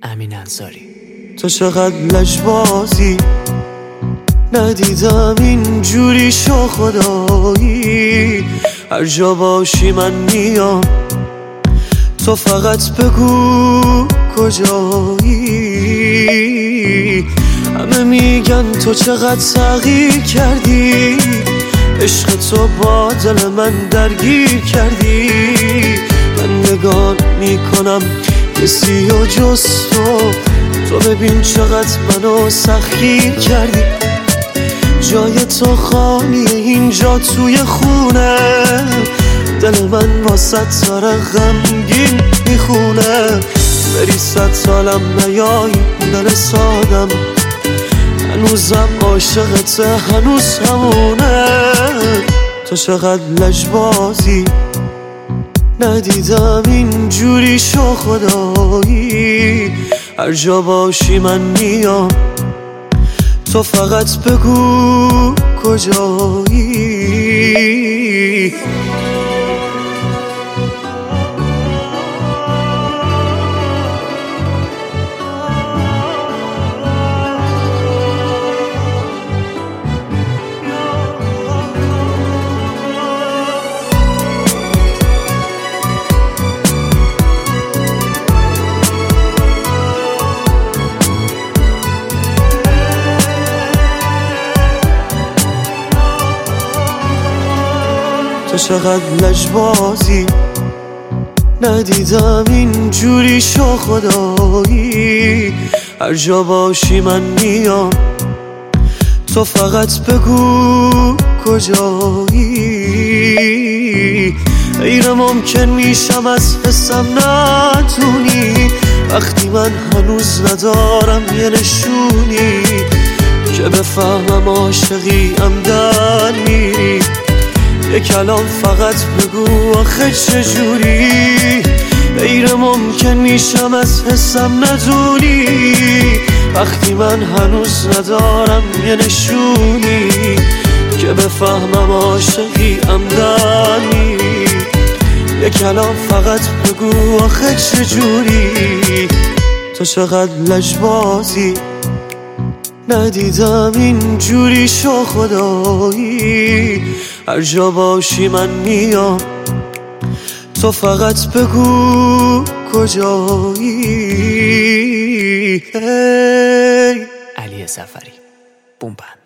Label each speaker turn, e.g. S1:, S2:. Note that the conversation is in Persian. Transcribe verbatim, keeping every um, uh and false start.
S1: امین انصاری.
S2: تو چقدر لجبازی، ندیدم اینجوری شو خدایی. هر جا باشی من میام، تو فقط بگو کجایی. همه میگن تو چقدر تغییر کردی، عشق تو با دل من درگیر کردی. من نگاه میکنم کسی و جز تو، تو ببین چقدر منو سخیر کردی. جای تو خالیه اینجا توی خونه، دل من واسه داره غمگین میخونه. بری صد سالم نیایی دل سادم، هنوزم عاشقته هنوز همونه. تو چقدر لجبازی، ندیدم اینجوری شو خدایی. هر جا باشی من میام، تو فقط بگو کجایی. تو چقدر لجبازی، ندیدم اینجوری شو خدایی. هر جا باشی من میام، تو فقط بگو کجایی. غیر ممکن میشم از حسم ندونی، وقتی من هنوز ندارم یه نشونی که بفهمم عاشقی عمدن میری. یه کلام فقط بگو آخه چجوری. غیر ممکن میشم از حسم ندونی، وقتی من هنوز ندارم یه نشونی که بفهمم عاشقی عمدن میری. یه کلام فقط بگو آخه چجوری. تو چقدر لجبازی، ندیدم اینجوری شو خدایی. هر جا باشی من میام، تو فقط بگو کجایی.
S1: علی سفری، بوم بند.